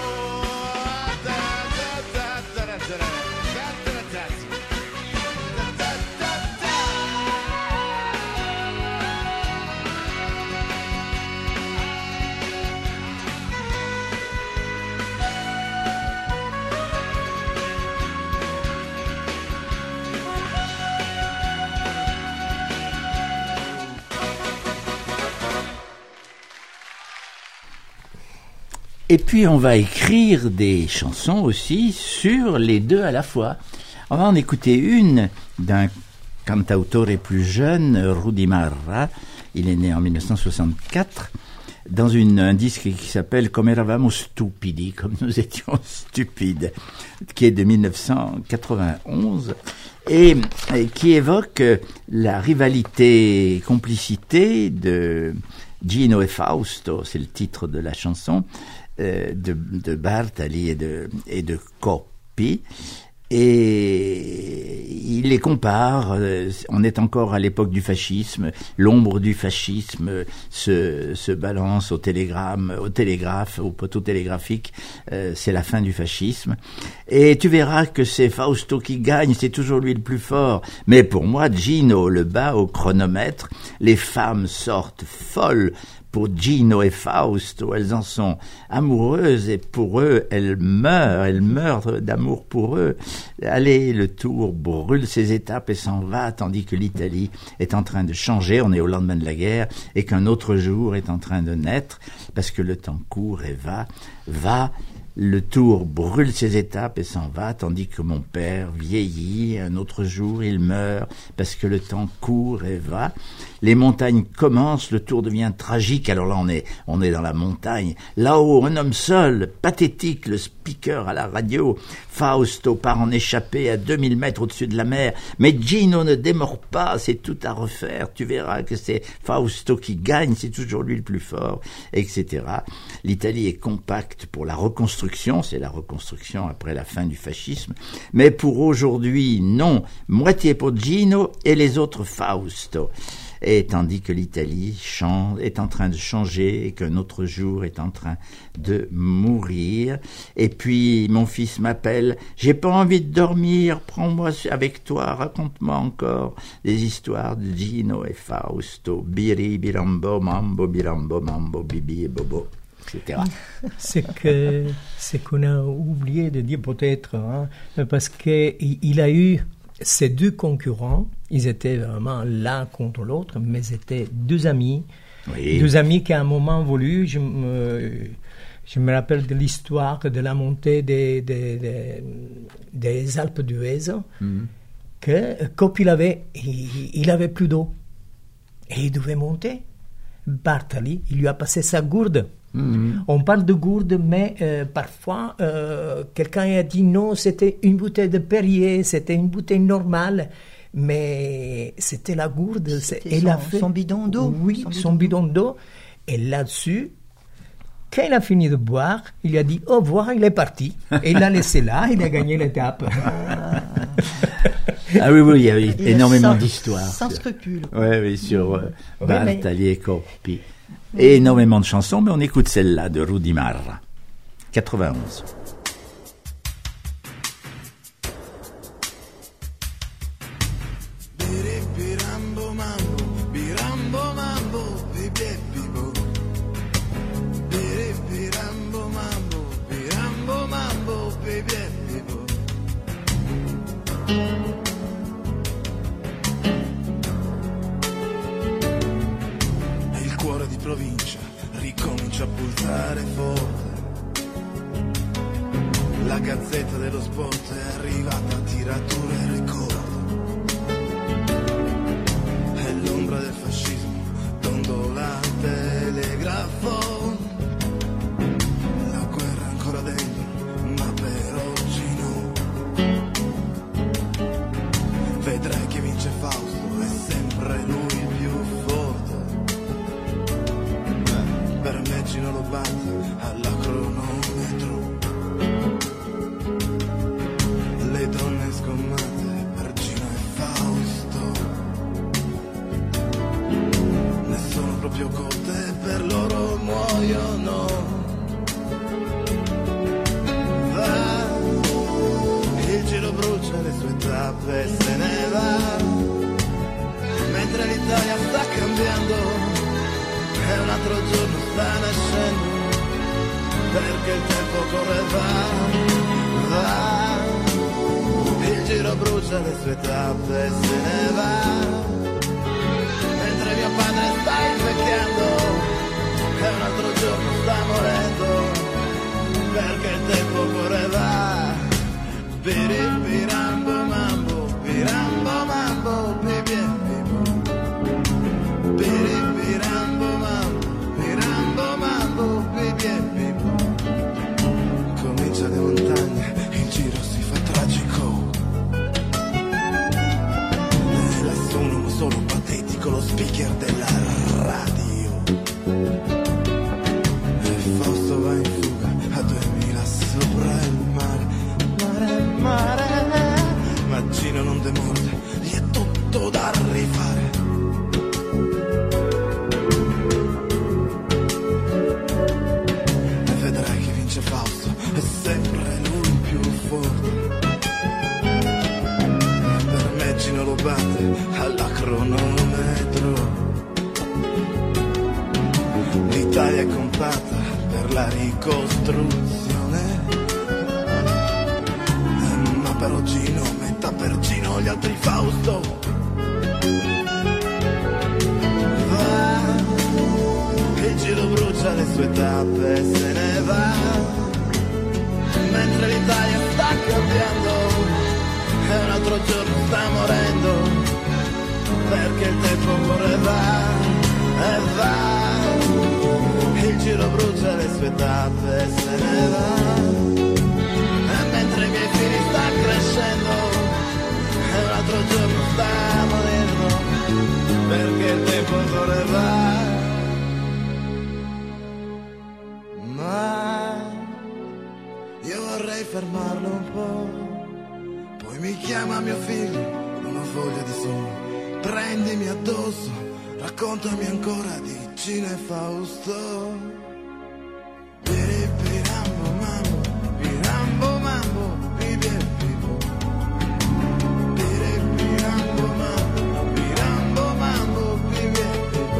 Et puis on va écrire des chansons aussi sur les deux à la fois. On va en écouter une d'un cantautore plus jeune, Rudy Marra. Il est né en mille neuf cent soixante-quatre dans une, un disque qui s'appelle Come eravamo stupidi, comme nous étions stupides, qui est de mille neuf cent quatre-vingt-onze et, et qui évoque la rivalité, complicité de Gino et Fausto, c'est le titre de la chanson, euh, de, de Bartali et de, et de Coppi. Et il les compare, on est encore à l'époque du fascisme, l'ombre du fascisme se, se balance au télégramme, au télégraphe, au poteau télégraphique, euh, c'est la fin du fascisme. Et tu verras que c'est Fausto qui gagne, c'est toujours lui le plus fort. Mais pour moi, Gino le bat au chronomètre, les femmes sortent folles pour Gino et Fausto, elles en sont amoureuses et pour eux, elles meurent, elles meurent d'amour pour eux. Allez, le Tour brûle ses étapes et s'en va, tandis que l'Italie est en train de changer, on est au lendemain de la guerre, et qu'un autre jour est en train de naître, parce que le temps court et va, va, Le Tour brûle ses étapes et s'en va, tandis que mon père vieillit. Un autre jour, il meurt parce que le temps court et va. Les montagnes commencent, le Tour devient tragique. Alors là, on est, on est dans la montagne. Là-haut, un homme seul, pathétique, le speaker à la radio. Fausto part en échappée à deux mille mètres au-dessus de la mer. Mais Gino ne démord pas, c'est tout à refaire. Tu verras que c'est Fausto qui gagne, c'est toujours lui le plus fort, et cetera. L'Italie est compacte pour la reconstruction, c'est la reconstruction après la fin du fascisme. Mais pour aujourd'hui, non. Moitié pour Gino et les autres Fausto. Et tandis que l'Italie change, est en train de changer et qu'un autre jour est en train de mourir. Et puis mon fils m'appelle, j'ai pas envie de dormir, prends-moi avec toi, raconte-moi encore des histoires de Gino et Fausto, biri, birambo, mambo, birambo, mambo, bibi et bobo, et cetera. C'est que c'est qu'on a oublié de dire peut-être, hein, parce que il a eu ces deux concurrents, ils étaient vraiment l'un contre l'autre, mais c'était deux amis, oui. deux amis qui à un moment voulu, je me, je me rappelle de l'histoire de la montée des, des, des, des Alpes d'Huez, mm. que quand il avait, il, il avait plus d'eau, et il devait monter. Bartali, il lui a passé sa gourde. Mmh. On parle de gourde, mais euh, parfois euh, quelqu'un a dit non, c'était une bouteille de Perrier, c'était une bouteille normale, mais c'était la gourde. C'était son, a fait, son bidon d'eau. Oui, son, son bidon d'eau. Et là-dessus, quand il a fini de boire, il a dit au revoir, il est parti. Et il l'a laissé là, il a gagné l'étape. Ah oui, oui, il y a eu énormément d'histoires. Sans scrupules. Oui, oui, sur euh, oui, Bartali et Coppi. Et énormément de chansons, mais on écoute celle-là de Rudy Marra, quatre-vingt-onze. Provincia ricomincia a pulsare forte, la gazzetta dello sport è arrivata a tiratura e ricordo, è l'ombra del fascismo dondola al telegrafo, la guerra è ancora dentro ma per oggi no, vedrai che vince Fausto, è sempre lui il più forte. Per me Gino lo batte alla cronometro, le donne sgommate per Gino e Fausto, ne sono proprio cotte, per loro muoiono. Va, il Giro brucia le sue tappe e se ne va, mentre l'Italia sta cambiando. E un altro giorno sta nascendo, perché il tempo corre va, va. Il Giro brucia le sue tappe e se ne va, mentre mio padre sta invecchiando, e un altro giorno sta morendo, perché il tempo corre va. Biri, birambo, mambo, birambo, mambo, bibi, bibo. Biri, birambo, mambo, birambo, mambo, bibi, bibo. Comincia le montagne, il giro si fa tragico. E lassù un uomo solo patetico, lo speaker della radio. E Fausto va in fuga a duemila sopra il mare. Mare, mare. Ma Gino non demorde, gli è tutto da rifare. E vedrai che vince Fausto, è sempre lui il più forte. E per me Gino lo batte alla cronometro. L'Italia è compatta per la ricostruzione. Eh, ma per Gino, metà per Gino, gli altri Fausto. Va, il Giro brucia le sue tappe e se ne va, mentre l'Italia sta cambiando e un altro giorno sta morendo, perché il tempo corre va e va, il giro brucia le sue tappe e se ne va, e mentre i miei figli sta crescendo e un altro giorno sta morendo, perché il tempo corre va. Ma io vorrei fermarlo un po', poi mi chiama mio figlio con una foglia di sole, prendimi addosso, raccontami ancora di Cina e Fausto. Pirambo mambo, pirambo mambo, bibi e bibo. Pirambo mambo, pirambo mambo, bibi e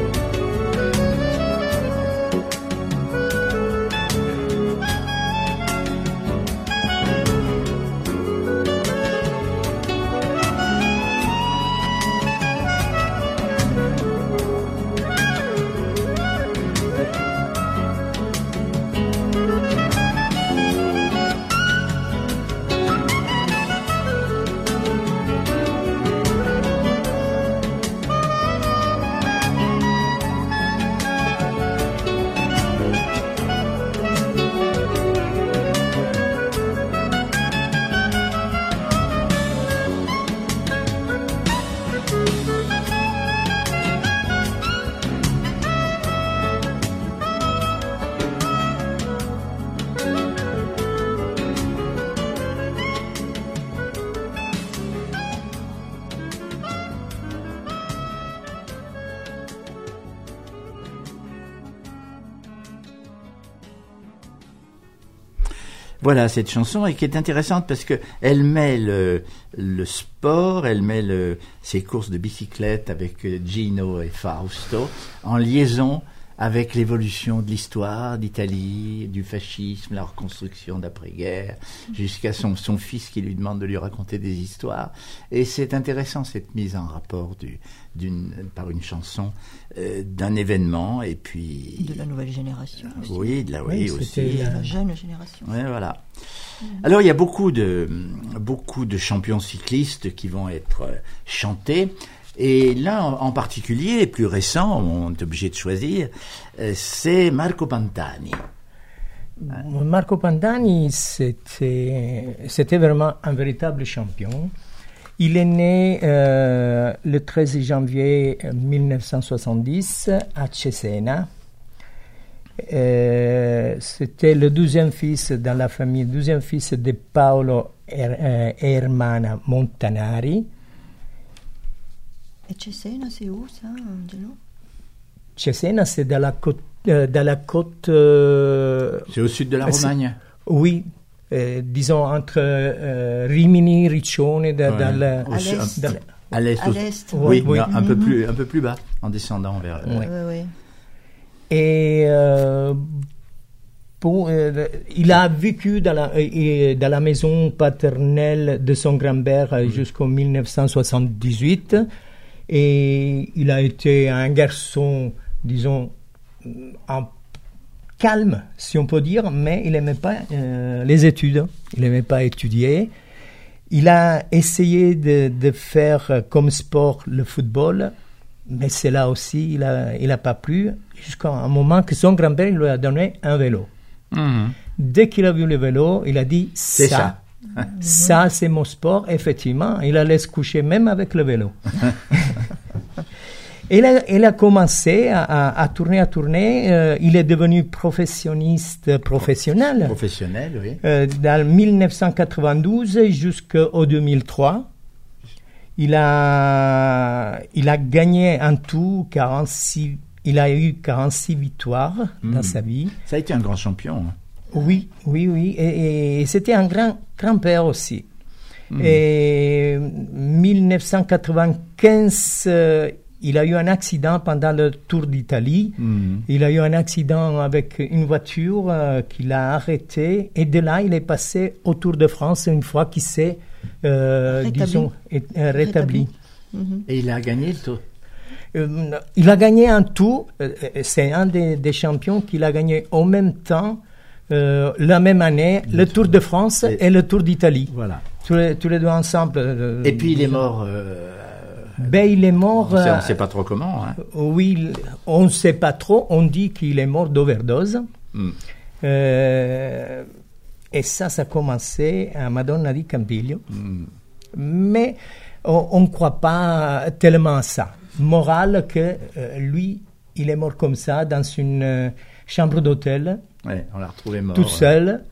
Voilà cette chanson, et qui est intéressante parce que elle met le, le sport, elle met le, ses courses de bicyclette avec Gino et Fausto en liaison avec l'évolution de l'histoire d'Italie, du fascisme, la reconstruction d'après-guerre, jusqu'à son, son fils qui lui demande de lui raconter des histoires. Et c'est intéressant cette mise en rapport du, d'une, par une chanson euh, d'un événement, et puis... De la nouvelle génération aussi. Oui, de la, oui, oui, aussi. De la jeune génération. Ouais, voilà. Mmh. Alors il y a beaucoup de, beaucoup de champions cyclistes qui vont être chantés. Et là, en particulier, plus récent, on est obligé de choisir, c'est Marco Pantani. Marco Pantani, c'était, c'était vraiment un véritable champion. Il est né euh, le treize janvier dix-neuf cent soixante-dix à Cesena. Euh, c'était le douzième fils dans la famille, douzième fils de Paolo e Ermana Montanari. Et Cesena, c'est où ça, Angelo? Cesena, c'est dans la côte. Euh, dans la côte euh, c'est au sud de la Romagne. Oui, euh, disons entre euh, Rimini, Riccione, da, ouais. dans la, à l'est. Dans, à l'est. À l'est. Oui, oui. Non, un, mm-hmm. peu plus, un peu plus bas, en descendant vers. Oui, oui, oui. Et euh, bon, euh, il a vécu dans la, euh, dans la maison paternelle de son grand-père euh, mmh. jusqu'en dix-neuf cent soixante-dix-huit. Et il a été un garçon, disons, en calme, si on peut dire, mais il n'aimait pas euh, les études, il n'aimait pas étudier. Il a essayé de, de faire comme sport le football, mais c'est là aussi, il n'a il a pas plu, jusqu'à un moment que son grand-père lui a donné un vélo. Mmh. Dès qu'il a vu le vélo, il a dit « c'est ça ». Ça. Ça, c'est mon sport. Effectivement, il allait se coucher même avec le vélo. il, a, il a commencé à, à, à tourner, à tourner. Euh, il est devenu professionniste professionnel. Professionnel, oui. Euh, dans dix-neuf cent quatre-vingt-douze jusqu'au deux mille trois. Il a, il a gagné en tout quarante-six, il a eu quarante-six victoires mmh. dans sa vie. Ça a été un grand champion. Oui, oui, oui. Et, et c'était un grand grand-père aussi. Mmh. Et dix-neuf cent quatre-vingt-quinze, euh, il a eu un accident pendant le Tour d'Italie. Mmh. Il a eu un accident avec une voiture euh, qui l'a arrêté. Et de là, il est passé au Tour de France une fois qu'il s'est, euh, disons, est, euh, rétabli. rétabli. Mmh. Et il a gagné le Tour. Euh, il a gagné un tout. Euh, c'est un des, des champions qu'il a gagné en même temps euh, la même année, le, le Tour de France et, et le Tour d'Italie. Voilà. Tous les, tous les deux ensemble. Euh, et puis il est mort... Euh, ben, il est mort... On ne sait pas trop comment. Hein. Oui, on ne sait pas trop. On dit qu'il est mort d'overdose. Mm. Euh, et ça, ça a commencé à Madonna di Campiglio. Mm. Mais on ne croit pas tellement à ça. Morale que euh, lui, il est mort comme ça, dans une euh, chambre d'hôtel. Ouais, on l'a retrouvé mort. Tout seul. Ouais.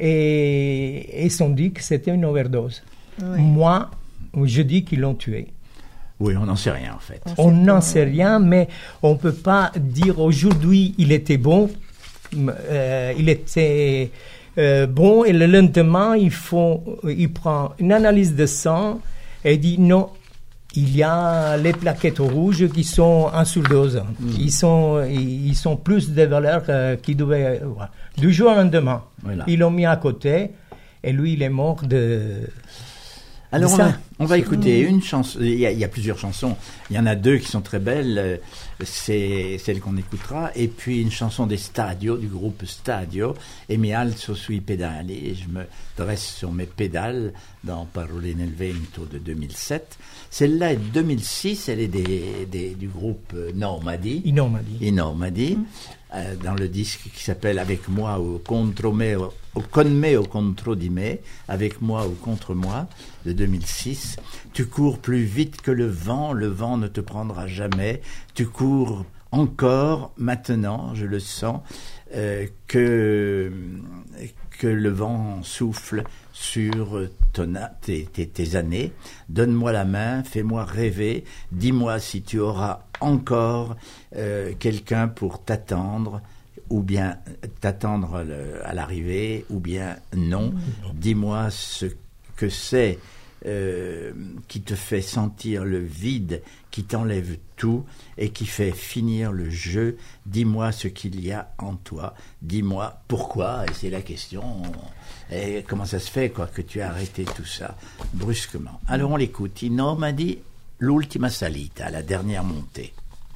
Et ils ont dit que c'était une overdose. Oui. Moi, je dis qu'ils l'ont tué. Oui, on n'en sait rien en fait. On n'en sait rien, mais on ne peut pas dire aujourd'hui il était bon, euh, il était euh, bon et le lendemain il, faut, il prend une analyse de sang et dit non, il y a les plaquettes rouges qui sont en surdose. Mm. Ils, sont, ils sont plus de valeur euh, qu'ils devaient avoir. Du jour au lendemain, voilà. Ils l'ont mis à côté et lui il est mort de... Alors on va, on va écouter une chanson, il y, a, il y a plusieurs chansons, il y en a deux qui sont très belles, c'est celle qu'on écoutera, et puis une chanson des Stadio, du groupe Stadio, et mi alzo sui pedali, et je me dresse sur mes pédales dans Parole nel vento de deux mille sept. Celle-là est de deux mille six, elle est des, des, du groupe Nomadi. I Nomadi. I Nomadi, mm. euh, dans le disque qui s'appelle Avec moi ou contre me, ou con me ou contro di me, Avec moi ou contre moi, de deux mille six. Tu cours plus vite que le vent, le vent ne te prendra jamais. Tu cours encore, maintenant, je le sens, euh, que, que le vent souffle sur ton, tes, tes, tes années. Donne-moi la main, fais-moi rêver, dis-moi si tu auras encore euh, quelqu'un pour t'attendre, ou bien t'attendre le, à l'arrivée, ou bien non. Dis-moi ce que c'est euh, qui te fait sentir le vide, qui t'enlève tout et qui fait finir le jeu. Dis-moi ce qu'il y a en toi. Dis-moi pourquoi, et c'est la question. Et comment ça se fait quoi que tu as arrêté tout ça brusquement. Alors on l'écoute. I Nomadi, l'ultima salita, la dernière montée.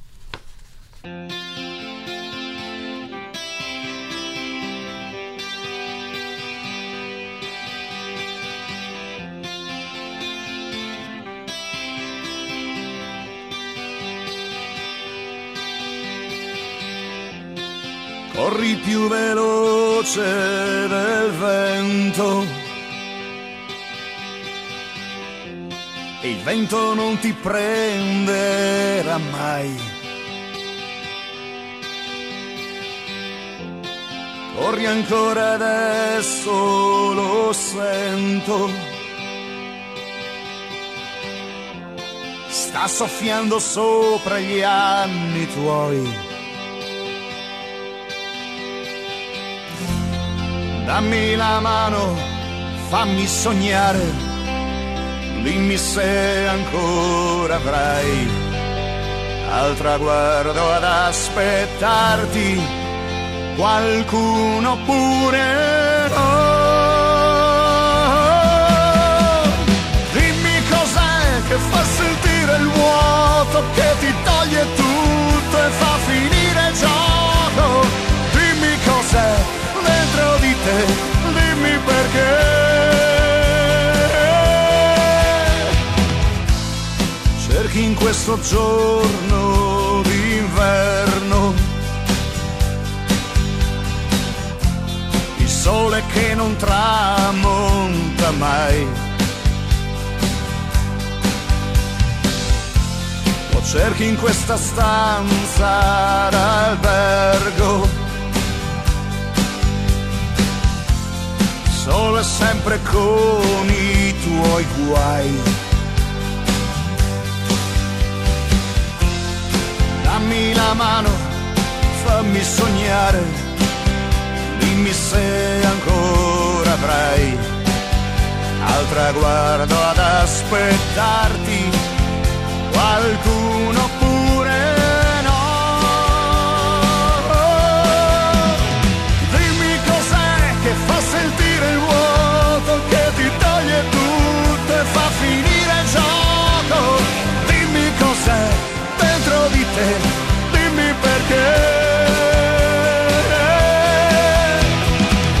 Corri più veloce del vento e il vento non ti prenderà mai. Corri ancora adesso, lo sento. Sta soffiando sopra gli anni tuoi. Dammi la mano, fammi sognare, dimmi se ancora avrai al traguardo ad aspettarti qualcuno pure no. Dimmi cos'è che fa sentire il vuoto, che ti toglie tutto e fa finire il gioco. Dimmi cos'è dentro di te, dimmi perché. Cerchi in questo giorno d'inverno il sole che non tramonta mai. Lo cerchi in questa stanza d'albergo, solo e sempre con i tuoi guai. Dammi la mano, fammi sognare, dimmi se ancora avrai al traguardo ad aspettarti qualcuno pure no. Dimmi cos'è che fa sentire il vuoto, che ti toglie tutto e fa finire il gioco. Dimmi cos'è dentro di te, dimmi perché.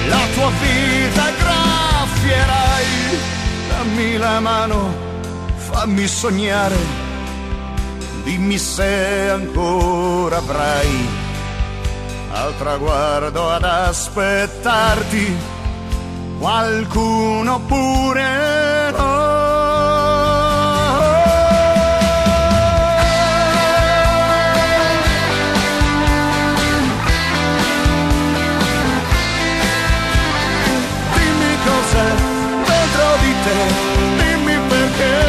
la tua vita graffierai. Dammi la mano, fammi sognare, dimmi se ancora avrai al traguardo ad aspettarti qualcuno pure no. Dimmi cos'è dentro di te, dimmi perché.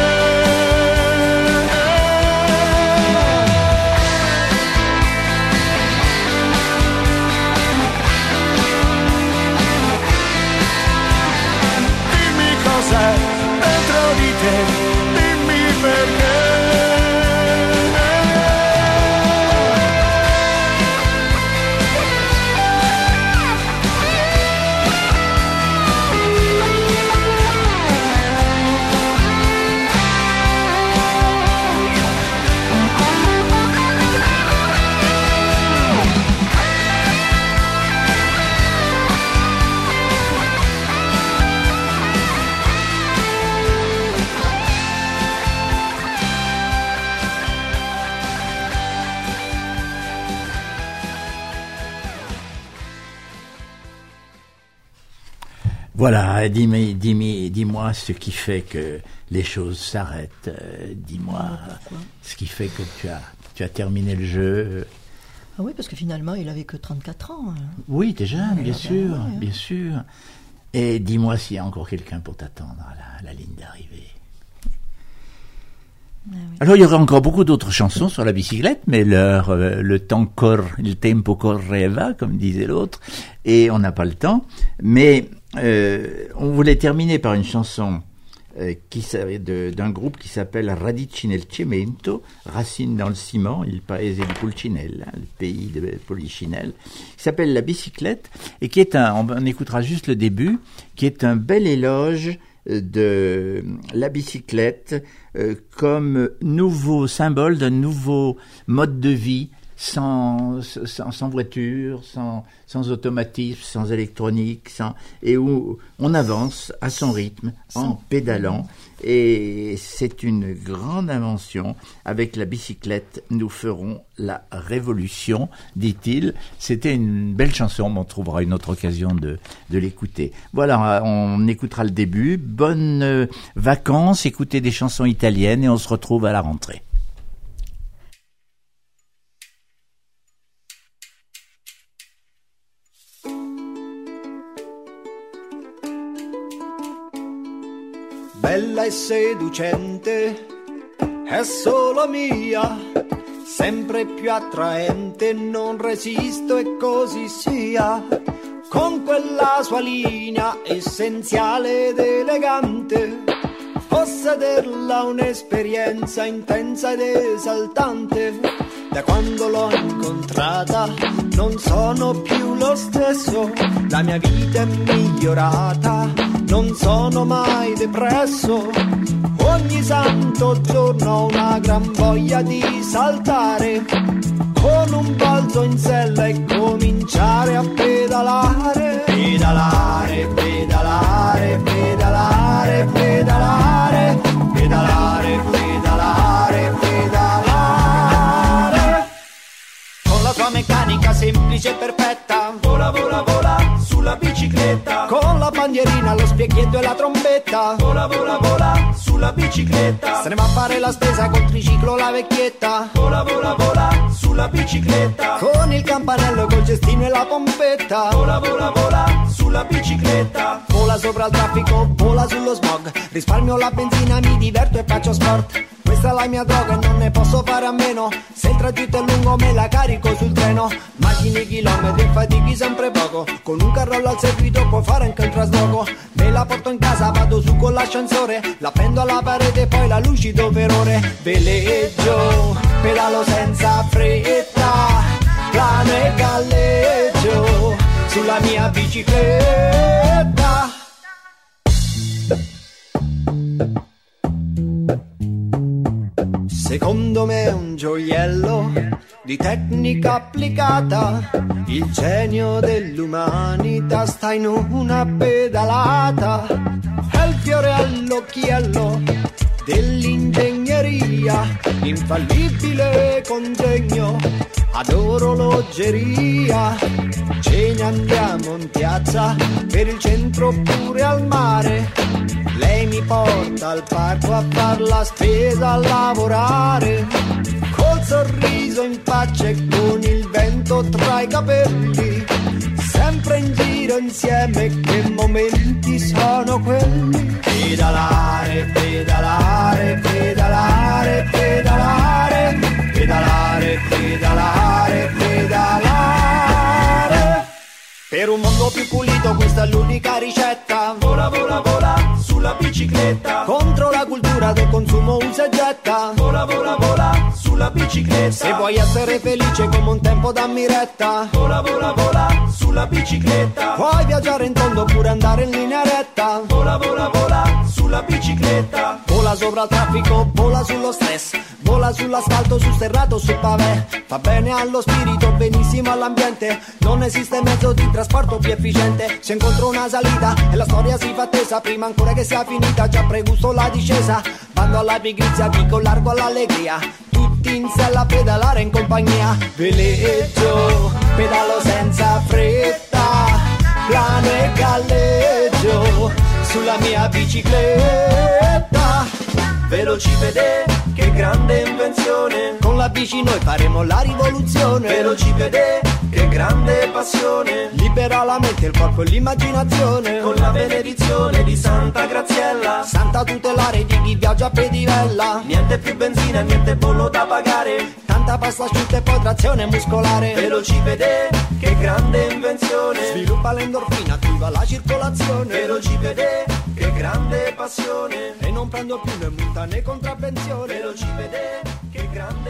Dentro di te, dimmi perché. Voilà, dis-moi, dis-moi, dis-moi ce qui fait que les choses s'arrêtent. Euh, dis-moi ce qui fait que tu as, tu as terminé le jeu. Ah oui, parce que finalement, il avait que trente-quatre ans. Hein. Oui, t'es jeune, bien bien sûr, ouais, hein. bien sûr. Et dis-moi s'il y a encore quelqu'un pour t'attendre à la, à la ligne d'arrivée. Ah oui. Alors, il y aurait encore beaucoup d'autres chansons sur la bicyclette, mais l'heure, euh, le temps cor, il tempo correva, comme disait l'autre, et on n'a pas le temps. Mais euh, on voulait terminer par une chanson euh, qui de, d'un groupe qui s'appelle Radici nel Cemento, Racines dans le ciment, il paese di Pulcinella, le pays de Polichinelle, qui s'appelle La bicyclette, et qui est un, on écoutera juste le début, qui est un bel éloge de la bicyclette euh, comme nouveau symbole d'un nouveau mode de vie sans, sans, sans voiture, sans, sans automatisme, sans électronique, sans, et où on avance à son rythme en pédalant. Et c'est une grande invention. Avec la bicyclette, nous ferons la révolution, dit-il. C'était une belle chanson, mais on trouvera une autre occasion de, de l'écouter. Voilà, on écoutera le début. Bonnes euh, vacances, écoutez des chansons italiennes et on se retrouve à la rentrée. Bella e seducente, è solo mia, sempre più attraente, non resisto e così sia, con quella sua linea essenziale ed elegante, possederla un'esperienza intensa ed esaltante, da quando l'ho incontrata non sono più lo stesso, la mia vita è migliorata, non sono mai depresso, ogni santo giorno ho una gran voglia di saltare, con un balzo in sella e cominciare a pedalare, pedalare, pedalare, pedalare, pedalare, pedalare, pedalare, pedalare, con la tua meccanica semplice e perfetta, vola, vola, vola, sulla bicicletta, con la bandierina, lo specchietto e la trombetta, vola, vola, vola, sulla bicicletta, se ne va a fare la spesa col triciclo la vecchietta, vola, vola, vola, sulla bicicletta, con il campanello, col cestino e la pompetta, vola, vola, vola, sulla bicicletta, vola sopra il traffico, vola sullo smog, risparmio la benzina, mi diverto e faccio sport, questa è la mia droga e non ne posso fare a meno, se il tragitto è lungo me la carico sul treno, macchine, chilometri e fatichi sempre poco, con un carrello al seguito puoi fare anche il trasloco, me la porto in casa, vado su con l'ascensore, la appendo alla parete e poi la lucido per ore, veleggio, pedalo senza fretta, plano e galleggio, sulla mia bicicletta. Secondo me è un gioiello di tecnica applicata, il genio dell'umanità sta in una pedalata, è il fiore all'occhiello dell'ingegneria, infallibile congegno ad orologeria. Ce ne andiamo in piazza, per il centro oppure al mare, lei mi porta al parco a far la spesa, a lavorare, col sorriso in faccia e con il vento tra i capelli, sempre in giro insieme, che momenti sono quelli. Pedalare, pedalare, pedalare, pedalare, pedalare, pedalare, pedalare. Per un mondo più pulito questa è l'unica ricetta. Vola, vola, vola sulla bicicletta, contro la cultura del consumo usa e getta. Vola, vola, vola sulla bicicletta, se vuoi essere felice come un tempo dammi retta. Vola, vola, vola sulla bicicletta, puoi viaggiare in tondo oppure andare in linea retta. Vola, vola, vola sulla bicicletta, vola sopra il traffico, vola sullo stress, vola sull'asfalto, sul sterrato, sul pavè. Fa bene allo spirito, benissimo all'ambiente, non esiste mezzo di trasporto più efficiente. Se incontro una salita e la storia si fa attesa, prima ancora che sia finita già pregusto la discesa. Bando alla pigrizia, dico largo all'allegria, tutti in sella a pedalare in compagnia. Veleggio, pedalo senza fretta, plano e galleggio sulla mia bicicletta. Velocipede, che grande invenzione, con la bici noi faremo la rivoluzione. Velocipede, che grande passione, libera la mente, il corpo e l'immaginazione, con la benedizione di Santa Graziella, santa tutelare di chi viaggia a pedivella. Niente più benzina, niente bollo da pagare, tanta pasta asciutta e poi trazione muscolare. Velocipede, che grande invenzione, sviluppa l'endorfina, attiva la circolazione. Velocipede, che grande passione, e non prendo più né multa né contravvenzione. Velocipede, che grande